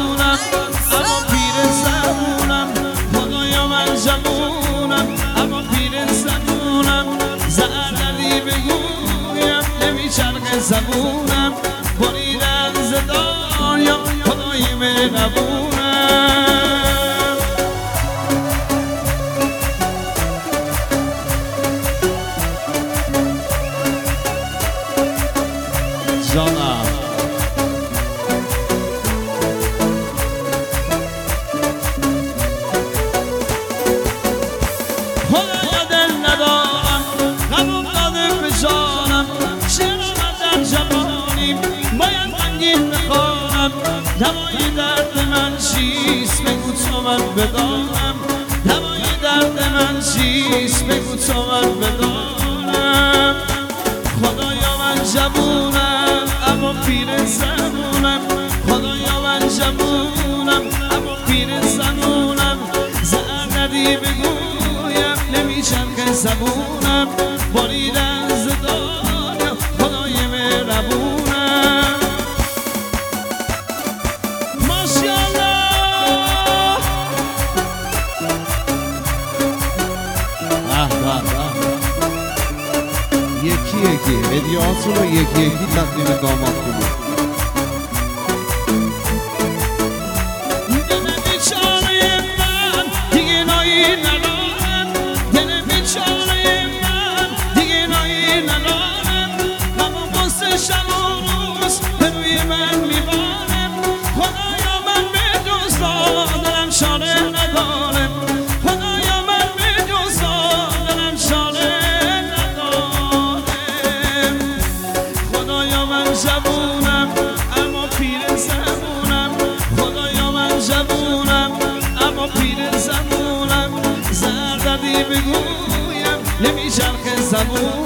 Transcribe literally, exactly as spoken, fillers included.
زبونم اما پیر زبونم خدایا من جوونم اما پیر زبونم زردی بگویم نمیچرخه زبونم بریدن ز دنیا خدای مهربونم جانم خدایا دل ندارم قبول داده به جانم شعر آمد در جوانیم باید رنگین بخوانم دوای درد من چیست بگو تو من بدانم دوای درد من چیست بگو تو من بدانم خدایا من جوونم اما پیر زنونم خدایا من جوونم اما پیر زنونم زردی بگویم نمیچرخه زبونم بریدن ز دنیا خدای مهربونم ماشاءالله یکی یکی هدیه‌هاتون رو یکی یکی تقدیم داماد کنید. دل بیچاره من دیگه نایی ندارم دل بیچاره من دیگه نایی ندارم غمم واسه شب و روز به روی من میبارم خدایا من به جز دلم شانه ندارم خدایا من به جز دلم شانه جوونم اما پیر زبونم خدایا من جوونم اما پیر زبونم زردی بگویم نمیچرخه زبونم